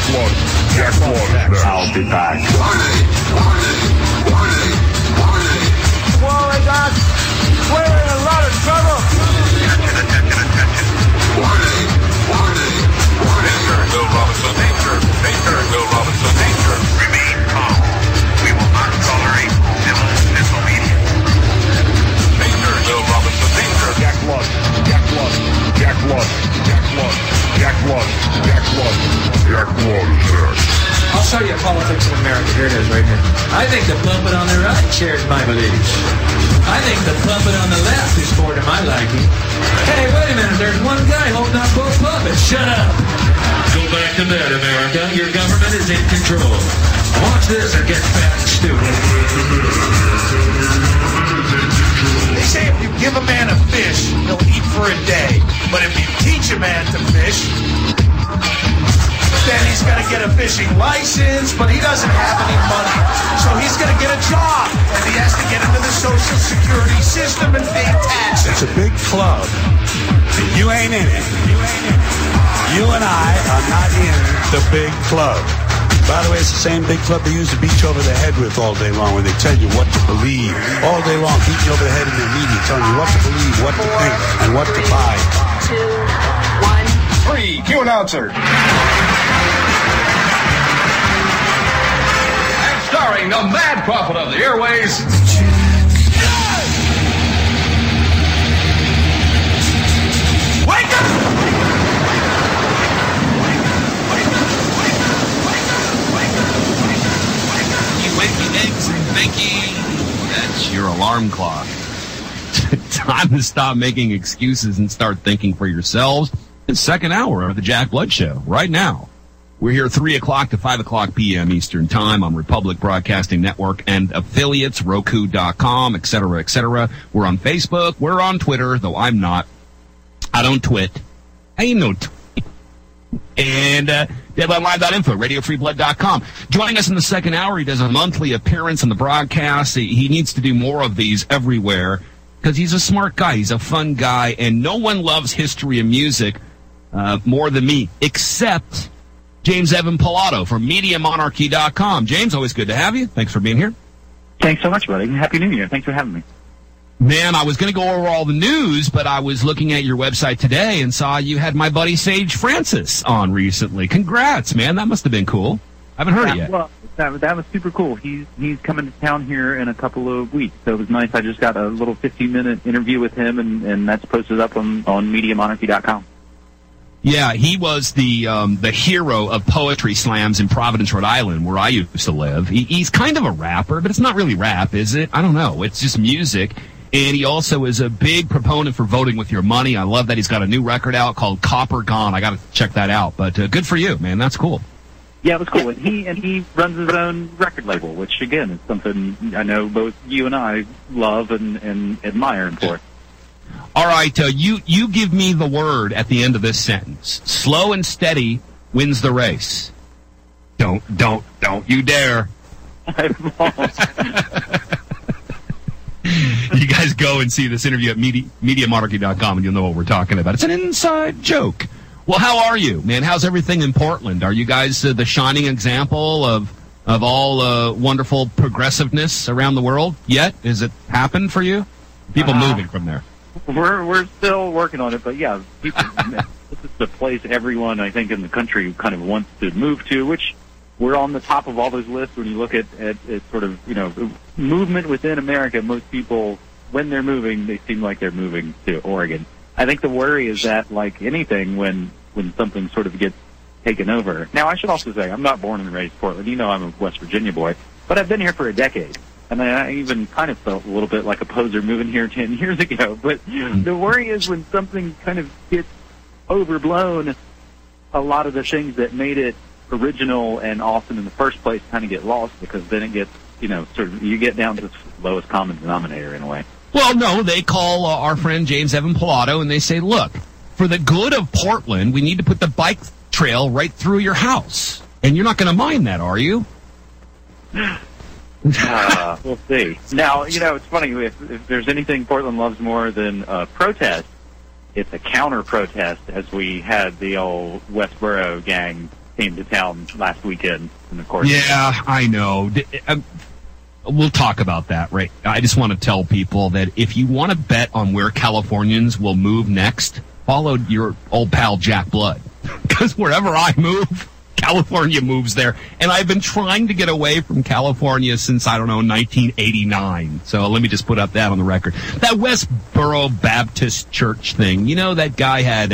Jack Lawler. I'll be back. Whoa, hey guys, we're in a lot of trouble. Attention. Danger, Bill Robinson. Danger. Remain calm. We will not tolerate civil disobedience. Danger, Bill Robinson. Danger. Jack Lawler is next. I'll show you politics of America. Here it is, right here. I think the puppet on the right shares my beliefs. I think the puppet on the left is more to my liking. Hey, wait a minute. There's one guy holding up both puppets. Shut up. Go back to bed, America. Your government is in control. Watch this or get fat and stupid. They say if you give a man a fish, he'll eat for a day. But if you teach a man to fish, then he's got to get a fishing license, but he doesn't have any money. So he's going to get a job, and he has to get into the Social Security system and pay taxes. It's a big club, and you ain't in it. You and I are not in the big club. By the way, it's the same big club they use to beat you over the head with all day long when they tell you what to believe. All day long, beating you over the head in the media, telling you what to believe, what to think, and what to buy. 2, 1, 3. Cue announcer. And starring the mad prophet of the airways, wake up! Eggs and thinking. That's your alarm clock. Time to stop making excuses and start thinking for yourselves. It's second hour of the Jack Blood Show right now. We're here 3 o'clock to 5 o'clock p.m. Eastern Time on Republic Broadcasting Network and affiliates, Roku.com, etc., etc. We're on Facebook. We're on Twitter, though I'm not. I don't twit. I ain't no twit. And DeadlineLive.info, RadioFreeBlood.com. Joining us in the second hour, he does a monthly appearance on the broadcast. He needs to do more of these everywhere because he's a smart guy. He's a fun guy, and no one loves history and music more than me, except James Evan Pilato from MediaMonarchy.com. James, always good to have you. Thanks for being here. Thanks so much, buddy. Happy New Year. Thanks for having me. Man, I was going to go over all the news, but I was looking at your website today and saw you had my buddy Sage Francis on recently. Congrats, man. That must have been cool. I haven't heard it yet. Well, that was super cool. He's coming to town here in a couple of weeks, so it was nice. I just got a little 15-minute interview with him, and that's posted up on MediaMonarchy.com. Yeah, he was the hero of poetry slams in Providence, Rhode Island, where I used to live. He's kind of a rapper, but it's not really rap, is it? I don't know. It's just music. And he also is a big proponent for voting with your money. I love that he's got a new record out called Copper Gone. I got to check that out. But good for you, man. That's cool. Yeah, it was cool. And he runs his own record label, which, again, is something I know both you and I love and admire him for. All right, you give me the word at the end of this sentence. Slow and steady wins the race. Don't you dare. I won't. You guys go and see this interview at MediaMonarchy.com, and you'll know what we're talking about. It's an inside joke. Well, how are you, man? How's everything in Portland? Are you guys the shining example of all wonderful progressiveness around the world yet? Has it happened for you? People moving from there. We're still working on it, but yeah, this is the place everyone, I think, in the country kind of wants to move to, which we're on the top of all those lists when you look at sort of, movement within America. Most people, when they're moving, they seem like they're moving to Oregon. I think the worry is that, like anything, when something sort of gets taken over. Now, I should also say, I'm not born and raised in Portland. I'm a West Virginia boy, but I've been here for a decade. And I even kind of felt a little bit like a poser moving here 10 years ago. But the worry is when something kind of gets overblown, a lot of the things that made it original and awesome in the first place kind of get lost, because then it gets, sort of, you get down to the lowest common denominator in a way. Well, no, they call our friend James Evan Pilato and they say, look, for the good of Portland, we need to put the bike trail right through your house. And you're not going to mind that, are you? We'll see. Now, it's funny, if there's anything Portland loves more than protest, it's a counter-protest, as we had the old Westboro gang came to town last weekend, and of course. Yeah, I know. We'll talk about that, right? I just want to tell people that if you want to bet on where Californians will move next, follow your old pal Jack Blood. Because wherever I move, California moves there. And I've been trying to get away from California since, 1989. So let me just put up that on the record. That Westboro Baptist Church thing, that guy had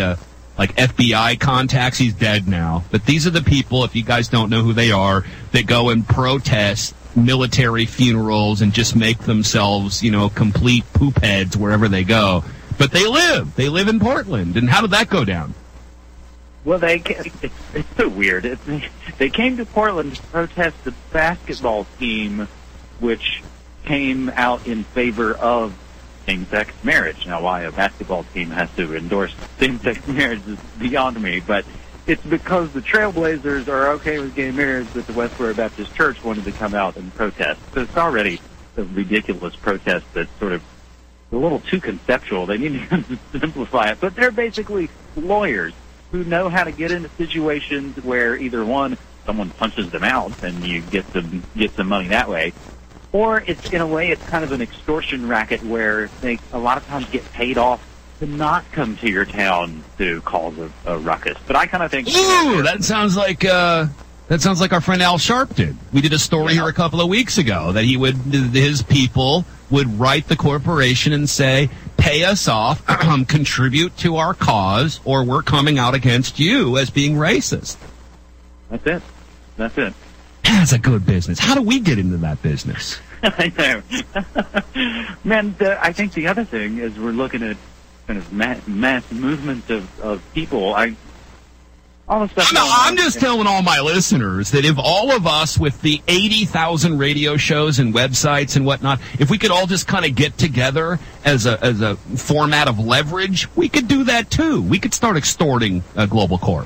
FBI contacts. He's dead now. But these are the people, if you guys don't know who they are, that go and protest military funerals and just make themselves, complete poop heads wherever they go. But they live in Portland. And how did that go down? Well, it's so weird. They came to Portland to protest the basketball team, which came out in favor of same-sex marriage. Now, why a basketball team has to endorse same-sex marriage is beyond me, but it's because the Trailblazers are okay with gay marriage, but the Westboro Baptist Church wanted to come out and protest. So it's already a ridiculous protest that's sort of a little too conceptual. They need to simplify it. But they're basically lawyers who know how to get into situations where either one, someone punches them out and you get some money that way, or it's in a way it's kind of an extortion racket where they a lot of times get paid off to not come to your town to cause a ruckus. But I kind of think, ooh, that sounds like our friend Al Sharp did. We did a story here a couple of weeks ago that his people would write the corporation and say, pay us off, contribute to our cause, or we're coming out against you as being racist. That's it. That's a good business. How do we get into that business? I know. Man, I think the other thing is we're looking at kind of mass movements of people. All the stuff. No, I'm just telling all my listeners that if all of us with the 80,000 radio shows and websites and whatnot, if we could all just kind of get together as a format of leverage, we could do that too. We could start extorting a global corp.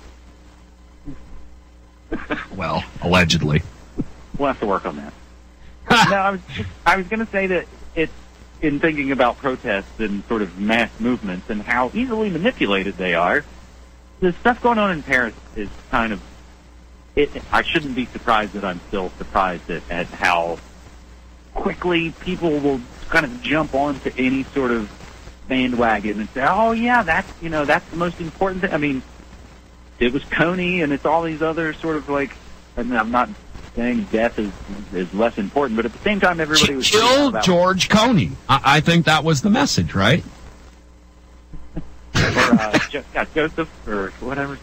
Well, allegedly. We'll have to work on that. No, I was going to say that it's in thinking about protests and sort of mass movements and how easily manipulated they are. The stuff going on in Paris is kind of I shouldn't be surprised that I'm still surprised at how quickly people will kind of jump onto any sort of bandwagon and say, oh, yeah, that's the most important thing. I mean, it was Coney and it's all these other sort of and I'm not saying death is less important, but at the same time, everybody was killed George Coney. I think that was the message, right? Or Joseph or whatever.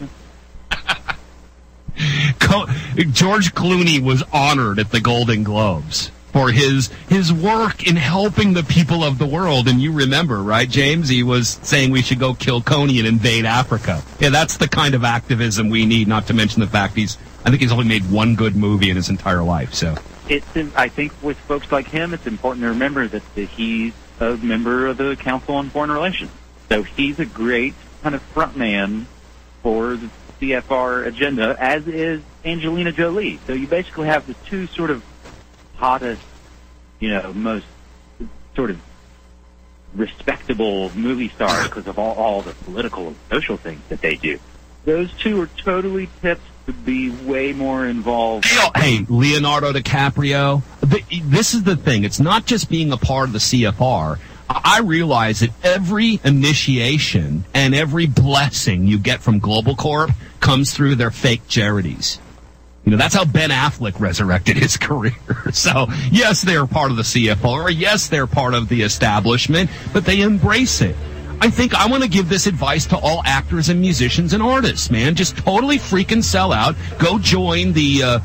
George Clooney was honored at the Golden Globes for his work in helping the people of the world. And you remember, right, James? He was saying we should go kill Coney and invade Africa. Yeah, that's the kind of activism we need, not to mention the fact I think he's only made one good movie in his entire life. So I think with folks like him, it's important to remember that he's a member of the Council on Foreign Relations. So he's a great kind of front man for the CFR agenda, as is Angelina Jolie. So you basically have the two sort of hottest, most sort of respectable movie stars because of all the political and social things that they do. Those two are totally tipped to be way more involved. Hey, Leonardo DiCaprio. This is the thing. It's not just being a part of the CFR. I realize that every initiation and every blessing you get from Global Corp comes through their fake charities. That's how Ben Affleck resurrected his career. So, yes, they're part of the CFR. Yes, they're part of the establishment, but they embrace it. I think I want to give this advice to all actors and musicians and artists, man. Just totally freaking sell out. Go join the,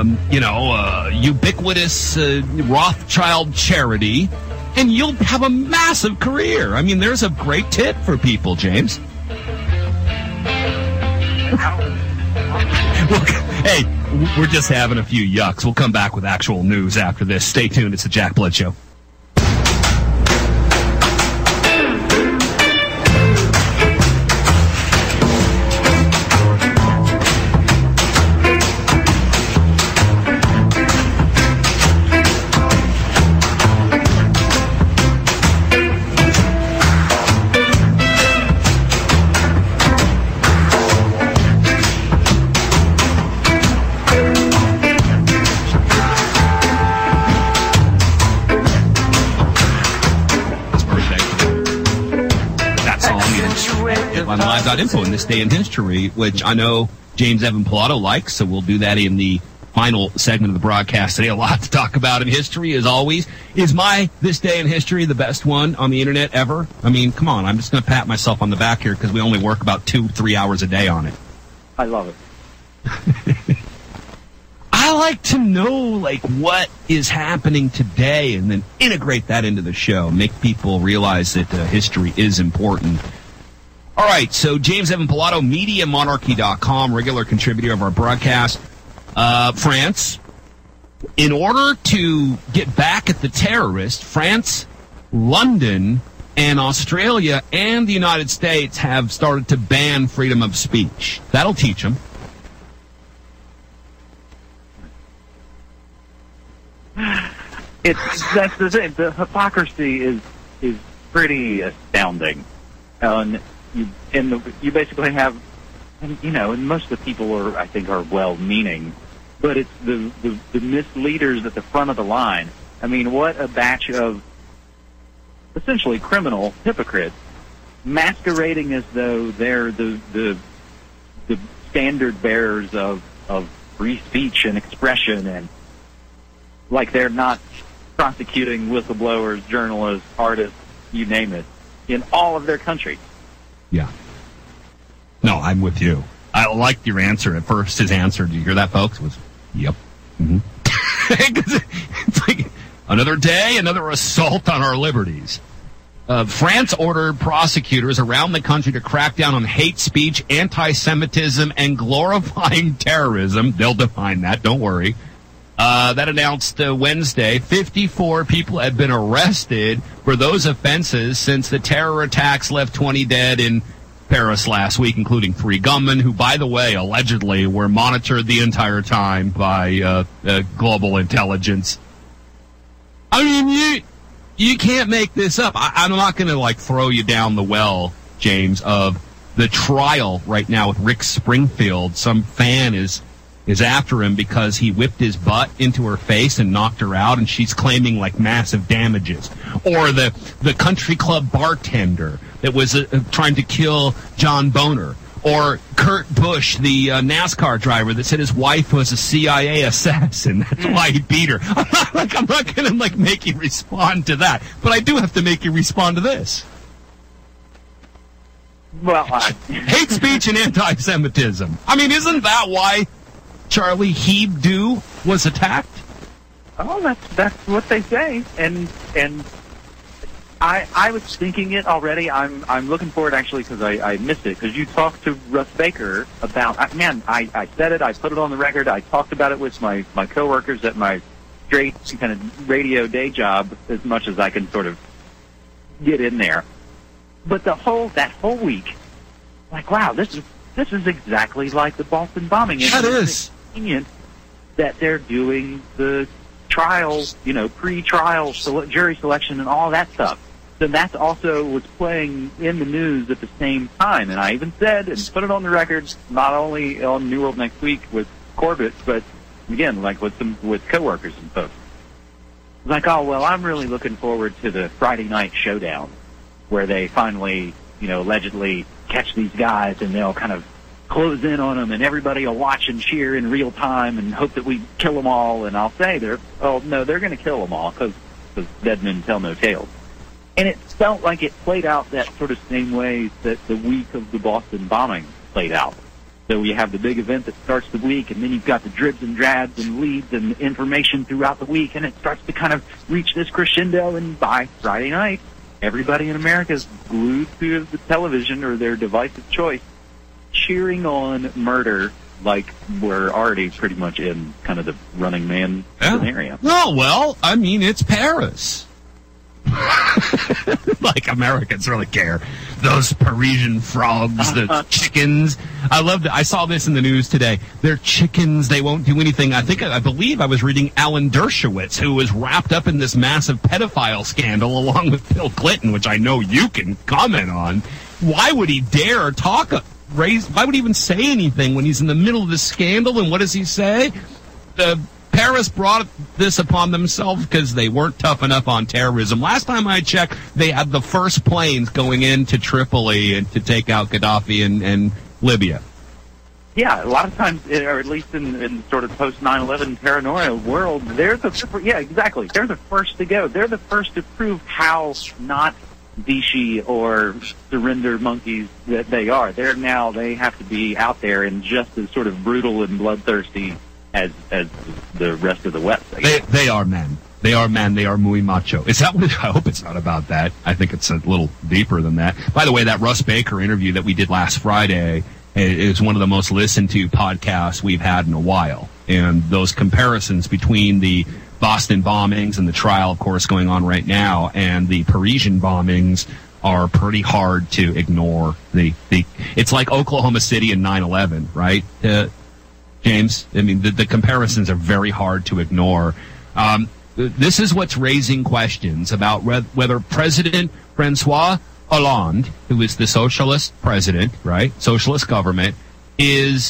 ubiquitous Rothschild charity, and you'll have a massive career. I mean, there's a great tip for people, James. Look, hey, we're just having a few yucks. We'll come back with actual news after this. Stay tuned. It's the Jack Blood Show. on live.info in This Day in History, which I know James Evan Pilato likes, so we'll do that in the final segment of the broadcast today. A lot to talk about in history, as always. Is my This Day in History the best one on the internet ever? I mean, come on, I'm just going to pat myself on the back here because we only work about 2-3 hours a day on it. I love it. I like to know, like, what is happening today and then integrate that into the show, make people realize that history is important. All right, so James Evan Pilato, MediaMonarchy.com, regular contributor of our broadcast. France, in order to get back at the terrorists, France, London, and Australia and the United States have started to ban freedom of speech. That'll teach them. That's the thing. The hypocrisy is pretty astounding. You basically have, and most of the people are well-meaning, but it's the misleaders at the front of the line. I mean, what a batch of essentially criminal hypocrites masquerading as though they're the standard bearers of free speech and expression, and like they're not prosecuting whistleblowers, journalists, artists, you name it, in all of their countries. Yeah. No, I'm with you. I liked your answer at first. His answer, did you hear that, folks? Was, yep. Mm-hmm. It's like another day, another assault on our liberties. France ordered prosecutors around the country to crack down on hate speech, anti-Semitism, and glorifying terrorism. They'll define that, don't worry. That announced Wednesday. 54 people have been arrested for those offenses since the terror attacks left 20 dead in Paris last week, including 3 gunmen who, by the way, allegedly were monitored the entire time by global intelligence. I mean, you can't make this up. I'm not going to, throw you down the well, James, of the trial right now with Rick Springfield. Some fan is after him because he whipped his butt into her face and knocked her out, and she's claiming massive damages. Or the country club bartender that was trying to kill John Boner. Or Kurt Busch, the NASCAR driver that said his wife was a CIA assassin. That's why he beat her. I'm not going to make you respond to that, but I do have to make you respond to this. Well, hate speech and anti-Semitism. I mean, isn't that why Charlie Hebdo was attacked? Oh, that's what they say, and I was thinking it already. I'm looking forward actually because I missed it because you talked to Russ Baker about. I said it. I put it on the record. I talked about it with my coworkers at my straight kind of radio day job as much as I can sort of get in there. But that whole week, wow, this is exactly like the Boston bombing. That is convenient that they're doing the trial, pre-trial jury selection and all that stuff. Then that also was playing in the news at the same time. And I even said, and put it on the record, not only on New World Next Week with Corbett, but again, with coworkers and folks. I'm really looking forward to the Friday night showdown where they finally, allegedly catch these guys and they'll kind of close in on them and everybody will watch and cheer in real time and hope that we kill them all. And I'll say they're going to kill them all because dead men tell no tales. And it felt like it played out that sort of same way that the week of the Boston bombing played out. So you have the big event that starts the week, and then you've got the dribs and drabs and leads and information throughout the week, and it starts to kind of reach this crescendo, and by Friday night, everybody in America is glued to the television or their device of choice, cheering on murder like we're already pretty much in kind of the Running Man scenario. Oh, well, I mean, it's Paris. Americans really care. Those Parisian frogs, the chickens. I loved it. I saw this in the news today. They're chickens. They won't do anything. I believe I was reading Alan Dershowitz, who was wrapped up in this massive pedophile scandal along with Bill Clinton, which I know you can comment on. Why would he dare why would he even say anything when he's in the middle of this scandal? And what does he say? The Paris brought this upon themselves because they weren't tough enough on terrorism. Last time I checked, they had the first planes going into Tripoli and to take out Gaddafi and Libya. Yeah, a lot of times, or at least in sort of post 9/11 paranoia world, they're the exactly. They're the first to go. They're the first to prove how not Vichy or surrender monkeys that they are. They have to be out there and just as sort of brutal and bloodthirsty as the rest of the West. They are men. They are men. They are muy macho. Is that what? I hope it's not about that. I think it's a little deeper than that. By the way, that Russ Baker interview that we did last Friday is one of the most listened to podcasts we've had in a while. And those comparisons between the Boston bombings and the trial, of course, going on right now, and the Parisian bombings are pretty hard to ignore. It's like Oklahoma City and 9/11, right, James? I mean, the comparisons are very hard to ignore. This is what's raising questions about whether President Francois Hollande, who is the socialist president, right, socialist government, is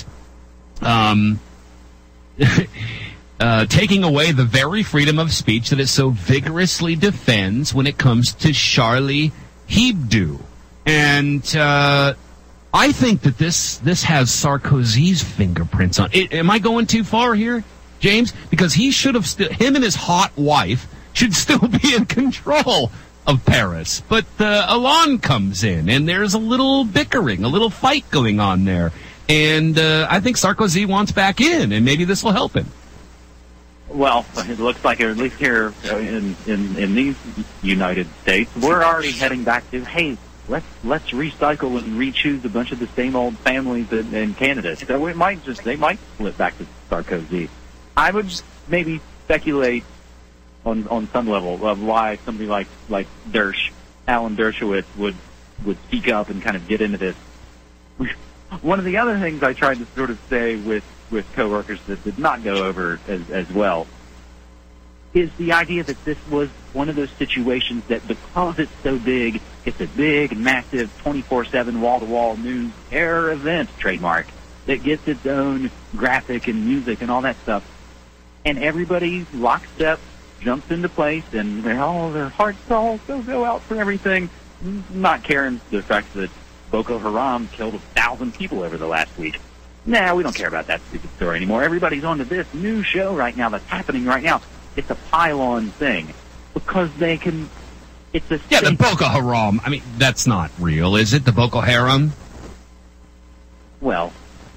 taking away the very freedom of speech that it so vigorously defends when it comes to Charlie Hebdo. And I think that this has Sarkozy's fingerprints on it. Am I going too far here, James? Because he should have him and his hot wife should still be in control of Paris. But Hollande comes in, and there's a little bickering, a little fight going on there. And I think Sarkozy wants back in, and maybe this will help him. Well, it looks like, at least here in these United States, we're already heading back to, hey, let's recycle and re-choose a bunch of the same old families and candidates. So they might flip back to Sarkozy. I would maybe speculate on some level of why somebody like Alan Dershowitz would speak up and kind of get into this. One of the other things I tried to sort of say with coworkers that did not go over as well is the idea that this was one of those situations that because it's so big, it's a big, massive, 24/7, wall-to-wall news terror event trademark that gets its own graphic and music and all that stuff. And everybody lockstep jumps into place, and their hearts all go out for everything, not caring the fact that Boko Haram killed 1,000 people over the last week. Nah, we don't care about that stupid story anymore. Everybody's on to this new show right now that's happening right now. It's a pile-on thing because they can. It's a the Boko Haram. I mean, that's not real, is it? The Boko Haram. Well,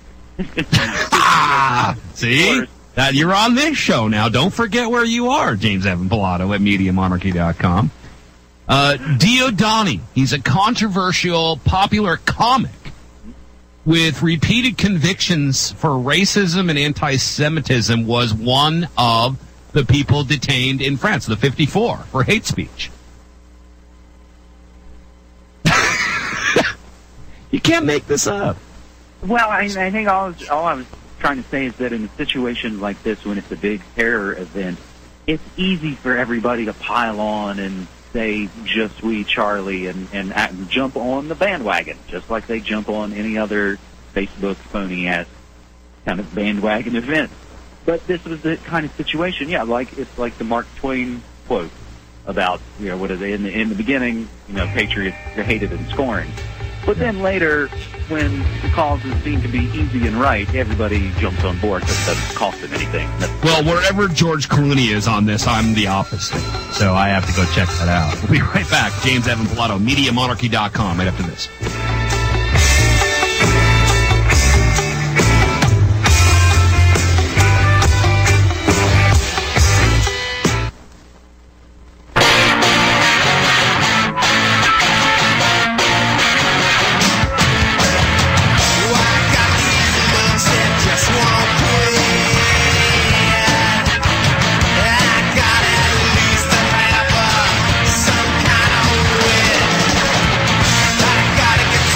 see. You're on this show now. Don't forget where you are, James Evan Pilato at MediaMonarchy.com. Diodani, he's a controversial, popular comic with repeated convictions for racism and anti-Semitism, was one of the people detained in France, the 54, for hate speech. You can't make this up. Well, I think all I was trying to say is that in a situation like this, when it's a big terror event, it's easy for everybody to pile on and say "just we Charlie" and jump on the bandwagon, just like they jump on any other Facebook phony ass kind of bandwagon event. But this was the kind of situation, it's like the Mark Twain quote about, what are they in the beginning? Patriots are hated and scorned. But then later, when the cause is seen to be easy and right, everybody jumps on board because it doesn't cost them anything. Well, wherever George Clooney is on this, I'm the opposite. So I have to go check that out. We'll be right back. James Evan Pilato, MediaMonarchy.com, right after this. Gotta get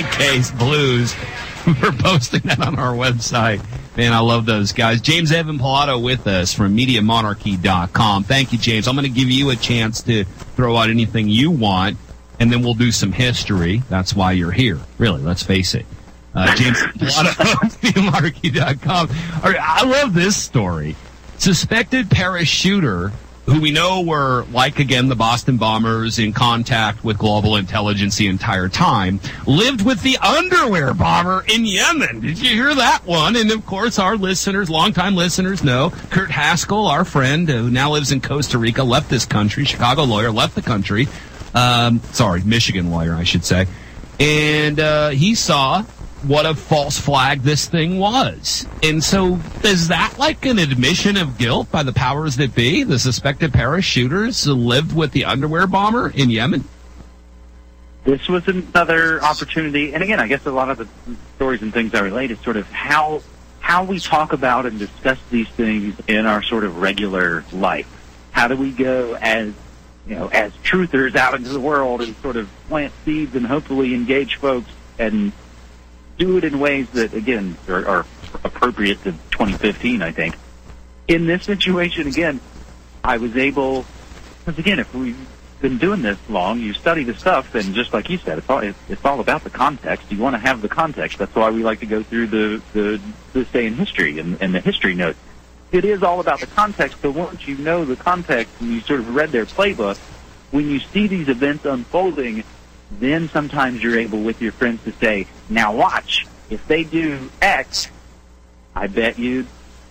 Crankcase Blues for posting that on our website. Man, I love those guys. James Evan Pilato with us from MediaMonarchy.com. Thank you, James. I'm going to give you a chance to throw out anything you want, and then we'll do some history. That's why you're here. Really, let's face it. James Pilato from MediaMonarchy.com. All right, I love this story. Suspected parachuter, who we know were, like, again, the Boston Bombers, in contact with global intelligence the entire time, lived with the underwear bomber in Yemen. Did you hear that one? And, of course, our listeners, longtime listeners know, Kurt Haskell, our friend, who now lives in Costa Rica, left this country, Chicago lawyer, left the country. Michigan lawyer, I should say. And he saw what a false flag this thing was. And so is that like an admission of guilt by the powers that be? The suspected parachuters lived with the underwear bomber in Yemen? This was another opportunity. And again, I guess a lot of the stories and things I relate is sort of how we talk about and discuss these things in our sort of regular life. How do we go as truthers out into the world and sort of plant seeds and hopefully engage folks and do it in ways that, again, are appropriate to 2015, I think. In this situation, again, I was able, because, again, if we've been doing this long, you study the stuff, and just like you said, it's all about the context. You want to have the context. That's why we like to go through this day in history and the history notes. It is all about the context, but once you know the context and you sort of read their playbook, when you see these events unfolding, then sometimes you're able with your friends to say, now watch, if they do X, I bet you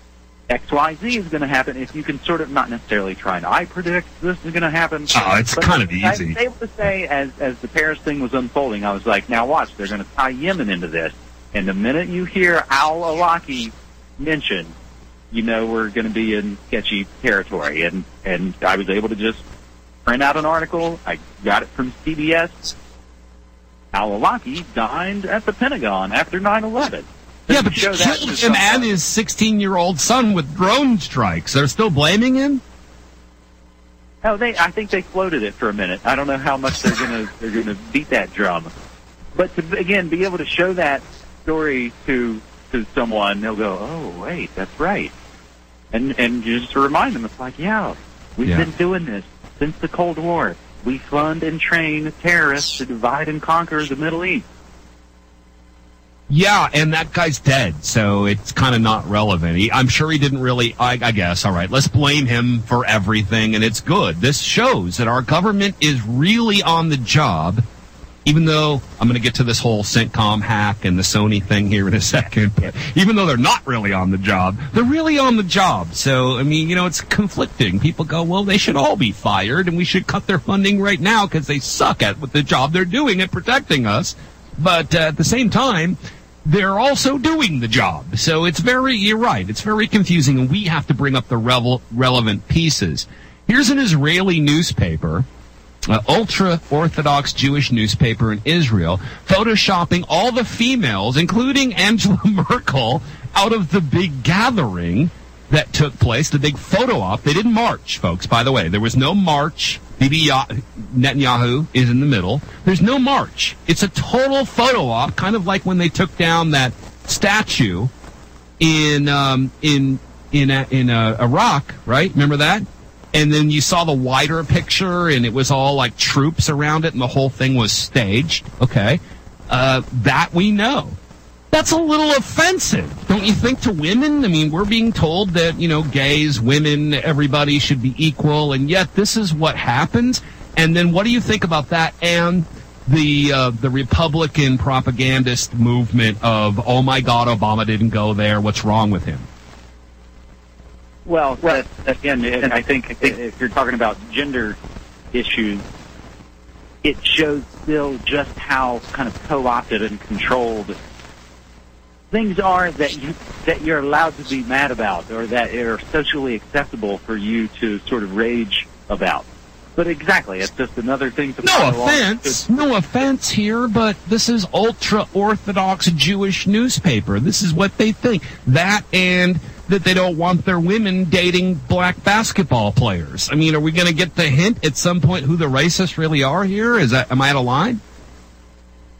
XYZ is going to happen. If you can sort of not necessarily try and I predict this is going to happen. Oh, it's kind of easy. I was able to say, as the Paris thing was unfolding, I was like, now watch, they're going to tie Yemen into this. And the minute you hear al-Awlaki mentioned, you know we're going to be in sketchy territory. And I was able to just print out an article. I got it from CBS. Al-Awlaki dined at the Pentagon after 9/11. Yeah, but they killed him and his 16-year-old son with drone strikes. They're still blaming him? No, I think they floated it for a minute. I don't know how much they're gonna beat that drum. But to, again, be able to show that story to someone, they'll go, oh, wait, that's right. And just to remind them, it's like, we've been doing this since the Cold War. We fund and train terrorists to divide and conquer the Middle East. Yeah, and that guy's dead, so it's kind of not relevant. I'm sure he didn't really, I guess, all right, let's blame him for everything, and it's good. This shows that our government is really on the job, even though I'm going to get to this whole CENTCOM hack and the Sony thing here in a second, but even though they're not really on the job, they're really on the job. So, I mean, it's conflicting. People go, well, they should all be fired, and we should cut their funding right now because they suck at what the job they're doing at protecting us. But at the same time, they're also doing the job. So you're right, it's very confusing, and we have to bring up the relevant pieces. Here's an Israeli newspaper, ultra-Orthodox Jewish newspaper in Israel, photoshopping all the females, including Angela Merkel, out of the big gathering that took place, the big photo op. They didn't march, folks, by the way. There was no march. Bibi Netanyahu is in the middle. There's no march. It's a total photo op, kind of like when they took down that statue in Iraq, right? Remember that? And then you saw the wider picture, and it was all like troops around it, and the whole thing was staged. Okay. That we know. That's a little offensive, don't you think, to women? I mean, we're being told that, gays, women, everybody should be equal, and yet this is what happens. And then what do you think about that and the Republican propagandist movement of, oh, my God, Obama didn't go there, what's wrong with him? Well, again, and I think if you're talking about gender issues, it shows still just how kind of co-opted and controlled things are that you're allowed to be mad about, or that are socially acceptable for you to sort of rage about. But exactly, it's just another thing to No offense here, but this is ultra-Orthodox Jewish newspaper. This is what they think. That and that they don't want their women dating black basketball players. I mean, are we going to get the hint at some point who the racists really are here? Am I out of line?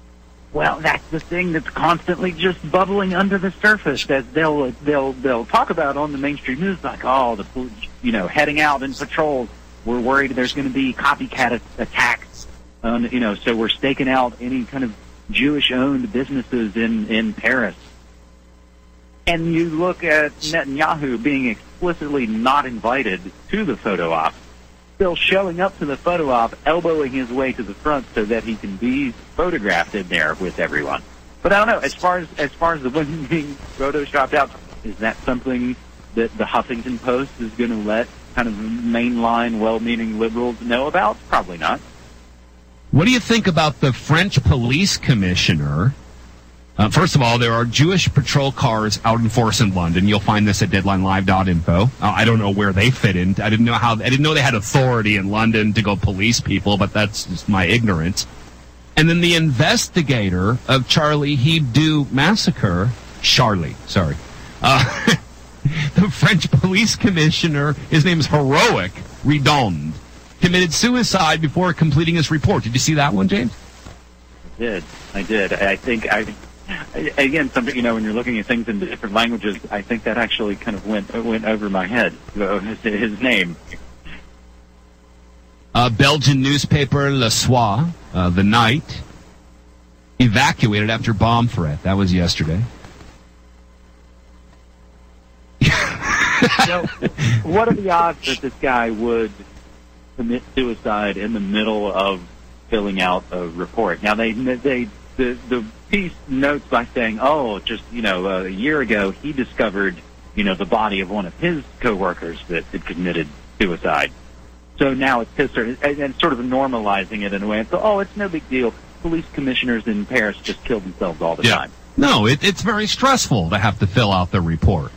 Well, that's the thing that's constantly just bubbling under the surface that they'll talk about on the mainstream news, like, oh, heading out in patrols. We're worried there's going to be copycat attacks, so we're staking out any kind of Jewish-owned businesses in Paris. And you look at Netanyahu being explicitly not invited to the photo op, still showing up to the photo op, elbowing his way to the front so that he can be photographed in there with everyone. But I don't know, as far as the women being photoshopped out, is that something that the Huffington Post is going to let kind of mainline, well-meaning liberals know about? Probably not. What do you think about the French police commissioner? First of all, there are Jewish patrol cars out in force in London. You'll find this at deadlinelive.info. I don't know where they fit in. I didn't know they had authority in London to go police people, but that's just my ignorance. And then the investigator of Charlie Hebdo massacre, the French police commissioner, his name is Heroic Redond, committed suicide before completing his report. Did you see that one, James? I did. I think again, something, when you're looking at things in different languages, I think that actually kind of went over my head. His name. Belgian newspaper Le Soir, The Night, evacuated after bomb threat. That was yesterday. So, what are the odds that this guy would commit suicide in the middle of filling out a report? Now, the piece notes by saying, just a year ago he discovered the body of one of his coworkers that had committed suicide. So now it's his turn, and sort of normalizing it in a way. So, it's no big deal. Police commissioners in Paris just kill themselves all the time. No, it's very stressful to have to fill out the report.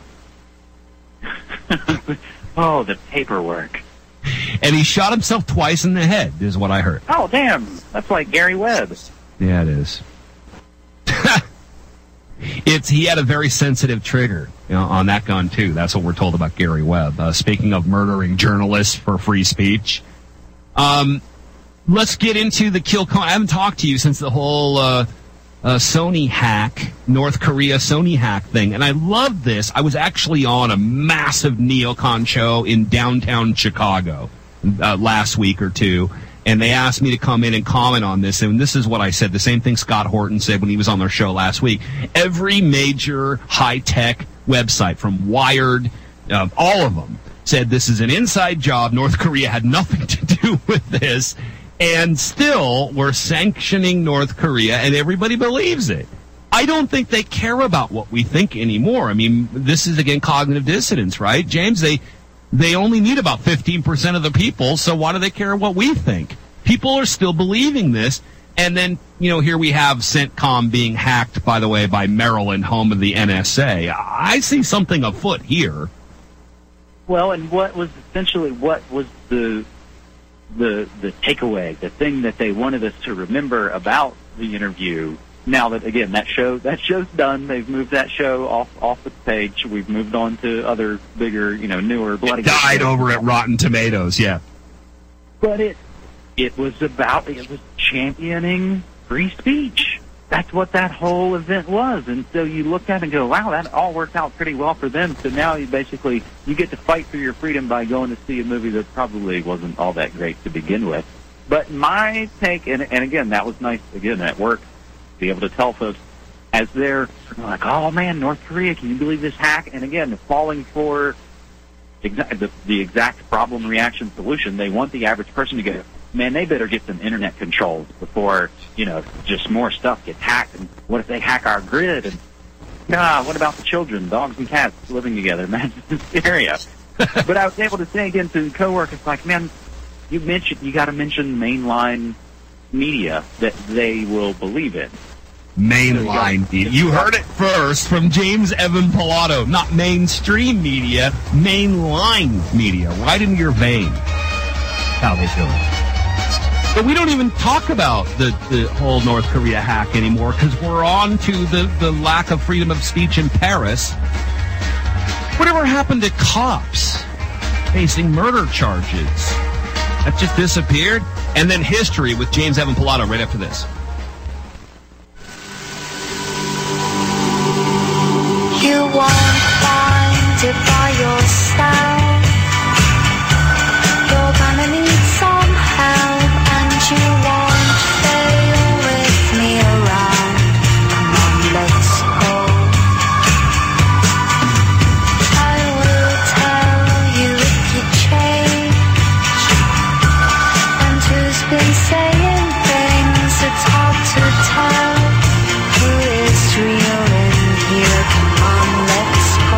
Oh, the paperwork. And he shot himself twice in the head, is what I heard. Oh, damn. That's like Gary Webb. Yeah, it is. He had a very sensitive trigger on that gun, too. That's what we're told about Gary Webb. Speaking of murdering journalists for free speech. Let's get into the kill. I haven't talked to you since the whole Sony hack, North Korea Sony hack thing. And I love this. I was actually on a massive neocon show in downtown Chicago last week or two. And they asked me to come in and comment on this. And this is what I said. The same thing Scott Horton said when he was on their show last week. Every major high-tech website, from Wired, all of them, said this is an inside job. North Korea had nothing to do with this. And still, we're sanctioning North Korea, and everybody believes it. I don't think they care about what we think anymore. I mean, this is, again, cognitive dissonance, right? James, they only need about 15% of the people, so why do they care what we think? People are still believing this. And then, here we have CENTCOM being hacked, by the way, by Maryland, home of the NSA. I see something afoot here. Well, and what was the takeaway, the thing that they wanted us to remember about the interview? Now that, again, that show's done. They've moved that show off the page. We've moved on to other bigger, newer, bloody. It died over at Rotten Tomatoes, yeah. But it was championing free speech. That's what that whole event was. And so you look at it and go, wow, that all worked out pretty well for them. So now you get to fight for your freedom by going to see a movie that probably wasn't all that great to begin with. But my take, and again, that was nice, again, at work, to be able to tell folks as they're like, oh man, North Korea, can you believe this hack? And again, falling for the exact problem, reaction, solution. They want the average person to go, man, they better get some internet controls before, just more stuff gets hacked. And what if they hack our grid? And, what about the children, dogs and cats living together? Imagine hysteria. But I was able to say again to coworkers, like, man, you got to mention mainline media that they will believe in. Mainline media. You heard it first from James Evan Pilato. Not mainstream media, mainline media. Right in your vein. How they doing? But we don't even talk about the whole North Korea hack anymore because we're on to the lack of freedom of speech in Paris. Whatever happened to cops facing murder charges? That just disappeared? And then history with James Evan Pilato right after this. won't find it by yourself. You're gonna need some help, and you won't fail with me around. Come on, let's go. I will tell you if you change. And who's been saying things it's hard to tell? Who is real in here? Come on, let's go.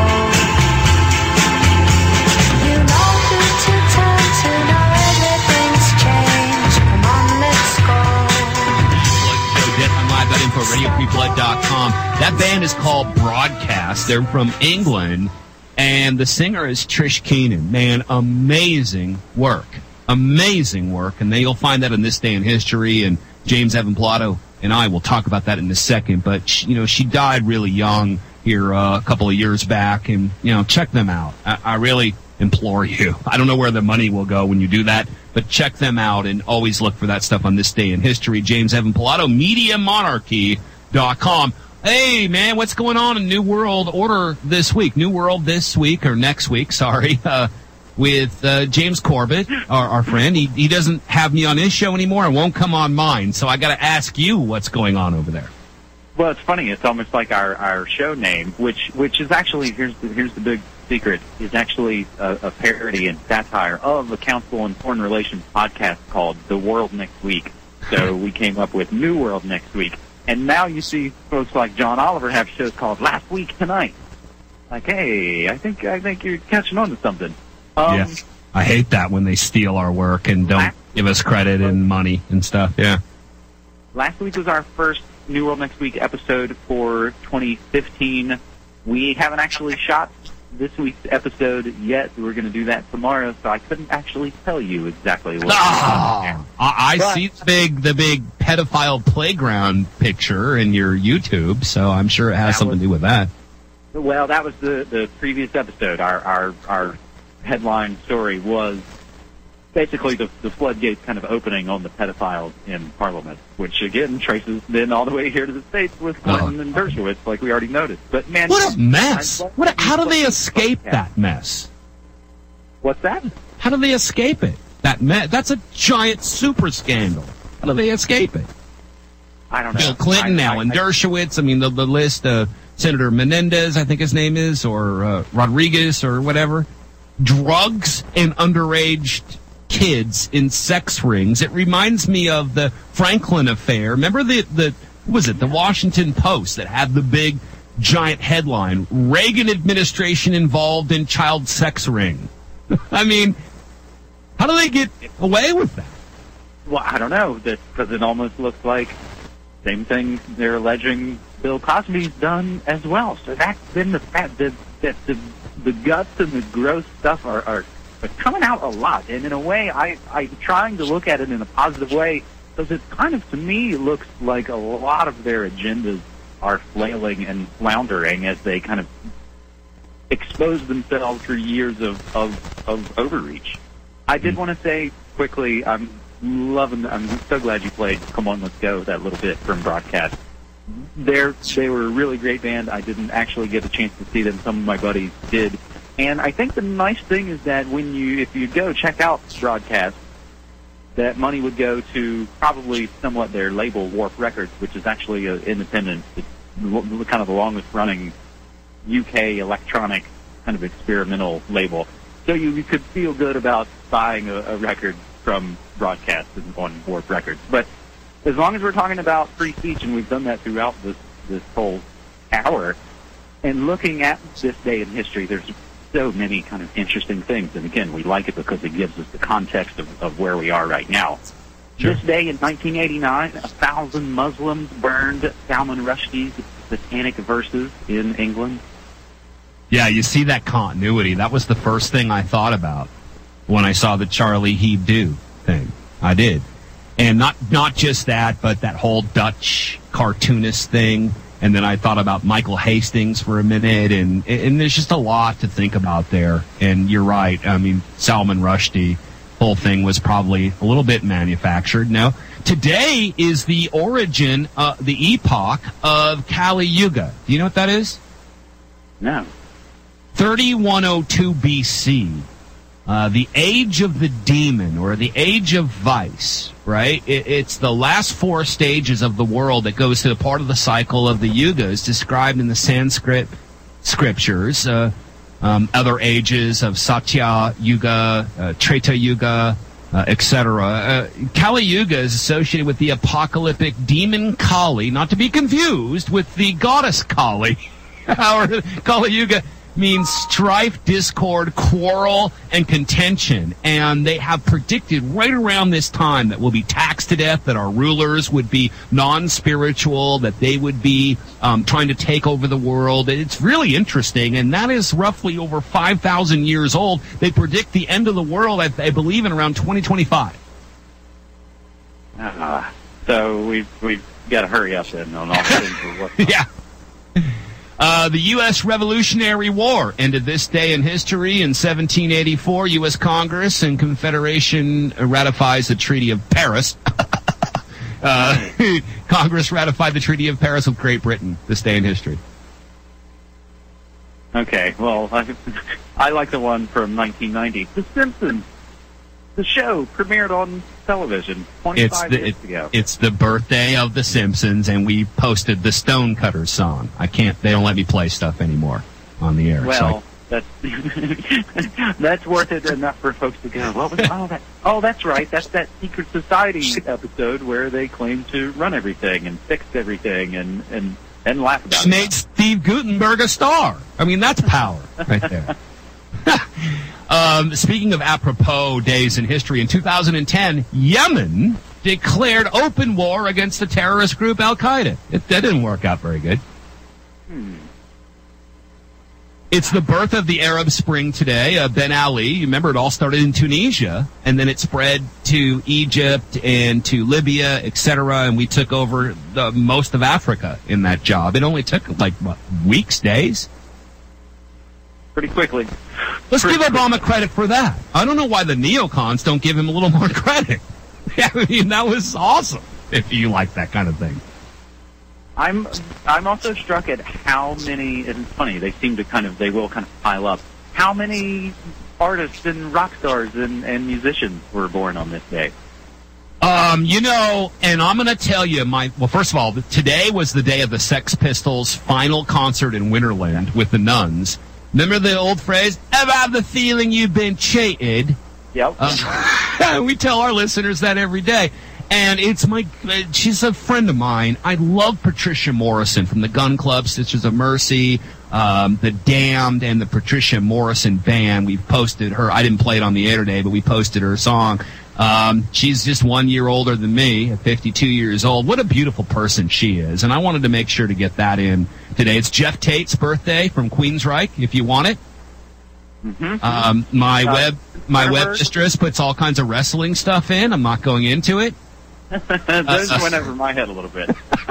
You know who to turn to now everything's changed. Come on, let's go. RadioFreeBlood.com. That band is called Broadcast. They're from England, and the singer is Trish Keenan. Man, amazing work. Amazing work, and you'll find that in This Day in History, and James Evan Pilato and I will talk about that in a second. But, she died really young here a couple of years back, and, check them out. I really implore you. I don't know where the money will go when you do that, but check them out and always look for that stuff on This Day in History. James Evan Pilato, MediaMonarchy.com. Hey, man, what's going on in New World Order this week? New World this week, or next week, sorry, with James Corbett, our friend. He doesn't have me on his show anymore and won't come on mine, so I got to ask you what's going on over there. Well, it's funny. It's almost like our show name, which is actually, here's the big secret, is actually a parody and satire of a Council on Foreign Relations podcast called The World Next Week. So we came up with New World Next Week. And now you see folks like John Oliver have shows called Last Week Tonight. Like, hey, I think you're catching on to something. Yes. I hate that when they steal our work and don't give us credit and money and stuff. Yeah. Last week was our first New World Next Week episode for 2015. We haven't actually shot this week's episode yet. We're going to do that tomorrow, so I couldn't actually tell you exactly what. I see the big pedophile playground picture in your YouTube, so I'm sure it has something to do with that. Well, that was the previous episode. Our headline story was basically the floodgates kind of opening on the pedophiles in Parliament, which again traces then all the way here to the States with Clinton and Dershowitz, like we already noticed. But man, what a mess! How do they escape that mess? What's that? How do they escape it? That mess. That's a giant super scandal. How do they escape it? I don't know. Bill Clinton and Dershowitz. I mean, the list. Senator Menendez, I think his name is, or Rodriguez, or whatever. Drugs and underage kids in sex rings. It reminds me of the Franklin affair. Remember the Washington Post that had the big giant headline, Reagan administration involved in child sex ring. I mean, how do they get away with that? Well, I don't know, because it almost looks like same thing they're alleging Bill Cosby's done as well. So that's been the fact that the guts and the gross stuff are coming out a lot. And in a way, I'm trying to look at it in a positive way, because it kind of, to me, looks like a lot of their agendas are flailing and floundering as they kind of expose themselves for years of overreach. I did want to say quickly, I'm so glad you played Come On Let's Go, that little bit from Broadcast. They were a really great band. I didn't actually get a chance to see them. Some of my buddies did. And I think the nice thing is that if you go check out Broadcast, that money would go to probably somewhat their label, Warp Records, which is actually an independent, kind of the longest running UK electronic kind of experimental label. So you could feel good about buying a record from Broadcast on Warp Records. But as long as we're talking about free speech, and we've done that throughout this whole hour, and looking at this day in history, there's so many kind of interesting things. And again, we like it because it gives us the context of where we are right now. Sure. This day in 1989, 1,000 Muslims burned Salman Rushdie's Satanic Verses in England. Yeah, you see that continuity. That was the first thing I thought about when I saw the Charlie Hebdo thing. I did. And not just that, but that whole Dutch cartoonist thing. And then I thought about Michael Hastings for a minute, and there's just a lot to think about there. And you're right. I mean, Salman Rushdie, whole thing was probably a little bit manufactured. Now, today is the origin, the epoch of Kali Yuga. Do you know what that is? No. 3102 BC. The age of the demon, or the age of vice, right? It's the last four stages of the world that goes to the part of the cycle of the yugas described in the Sanskrit scriptures. Other ages of Satya Yuga, Treta Yuga, etc. Kali Yuga is associated with the apocalyptic demon Kali, not to be confused with the goddess Kali. Kali Yuga means strife, discord, quarrel, and contention. And they have predicted right around this time that we'll be taxed to death, that our rulers would be non-spiritual, that they would be trying to take over the world. It's really interesting, and that is roughly over 5,000 years old. They predict the end of the world, I believe, in around 2025. So we've got to hurry up then on all things. Yeah. The U.S. Revolutionary War ended this day in history. In 1784, U.S. Congress and Confederation ratifies the Treaty of Paris. Congress ratified the Treaty of Paris with Great Britain this day in history. Okay, well, I like the one from 1990. The Simpsons. The show premiered on television 25 years ago. It's the birthday of The Simpsons, and we posted the Stonecutters song. They don't let me play stuff anymore on the air. Well, that's worth it enough for folks to go, what was that? Oh, that's right. That's that Secret Society episode where they claim to run everything and fix everything and laugh about it. Made Steve Gutenberg a star. I mean, that's power right there. Speaking of apropos days in history, in 2010, Yemen declared open war against the terrorist group Al-Qaeda. That didn't work out very good. It's the birth of the Arab Spring today. Ben Ali, you remember it all started in Tunisia, and then it spread to Egypt and to Libya, etc., and we took over most of Africa in that job. It only took, weeks, days? Pretty quickly. Let's give Obama credit for that. I don't know why the neocons don't give him a little more credit. I mean, that was awesome, if you like that kind of thing. I'm also struck at how many, and it's funny, they will kind of pile up, how many artists and rock stars and musicians were born on this day. And I'm going to tell you, first of all, today was the day of the Sex Pistols' final concert in Winterland with the Nuns. Remember the old phrase, "Ever have the feeling you've been cheated?" Yep. We tell our listeners that every day. And she's a friend of mine. I love Patricia Morrison from the Gun Club, Sisters of Mercy, the Damned, and the Patricia Morrison Band. We've posted her. I didn't play it on the air today, but we posted her song. She's just 1 year older than me, at 52 years old. What a beautiful person she is. And I wanted to make sure to get that in today. It's Jeff Tate's birthday from Queensryche, if you want it. Mm-hmm. My web mistress puts all kinds of wrestling stuff in. I'm not going into it. Those went over my head a little bit.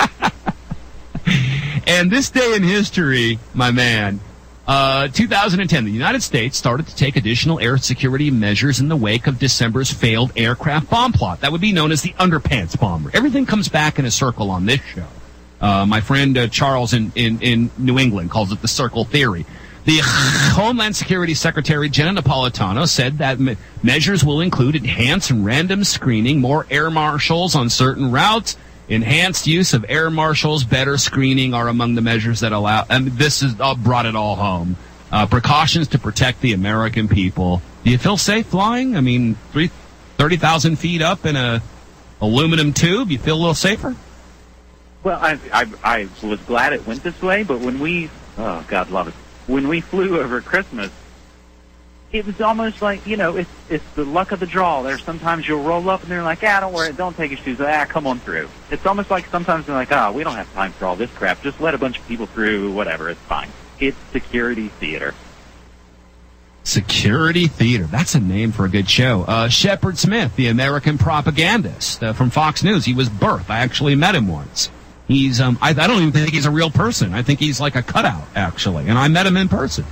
And this day in history, my man, 2010, the United States started to take additional air security measures in the wake of December's failed aircraft bomb plot. That would be known as the underpants bomber. Everything comes back in a circle on this show. My friend Charles in New England calls it the circle theory. The Homeland Security Secretary, Jenna Napolitano, said that measures will include enhanced and random screening, more air marshals on certain routes, enhanced use of air marshals, better screening are among the measures that allow. And this has brought it all home. Precautions to protect the American people. Do you feel safe flying? I mean, 30,000 feet up in a aluminum tube. You feel a little safer? Well, I was glad it went this way, but when God love it. When we flew over Christmas, it was almost like, it's the luck of the draw. There's sometimes you'll roll up and they're like, don't worry, don't take your shoes. Come on through. It's almost like sometimes they're like, we don't have time for all this crap. Just let a bunch of people through, whatever, it's fine. It's security theater. Security theater. That's a name for a good show. Shepard Smith, the American propagandist from Fox News. He was birthed. I actually met him once. He's, I don't even think he's a real person. I think he's like a cutout, actually. And I met him in person.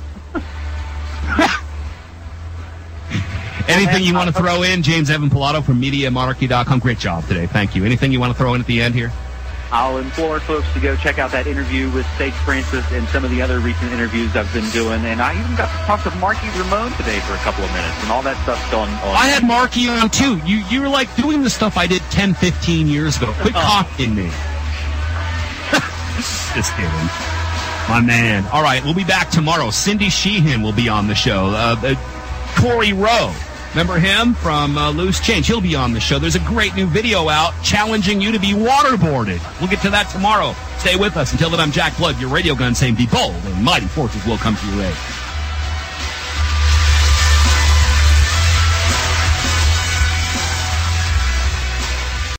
Anything you want to throw in? James Evan Pilato from MediaMonarchy.com. Great job today. Thank you. Anything you want to throw in at the end here? I'll implore folks to go check out that interview with Sage Francis and some of the other recent interviews I've been doing. And I even got to talk to Marky Ramone today for a couple of minutes, and all that stuff's on. I had Marky on, too. You were like doing the stuff I did 10, 15 years ago. Quit copying me. Just kidding. My man. All right, we'll be back tomorrow. Cindy Sheehan will be on the show. Corey Rowe. Remember him from Loose Change? He'll be on the show. There's a great new video out challenging you to be waterboarded. We'll get to that tomorrow. Stay with us. Until then, I'm Jack Blood, your radio gun saying be bold and mighty forces will come to your aid.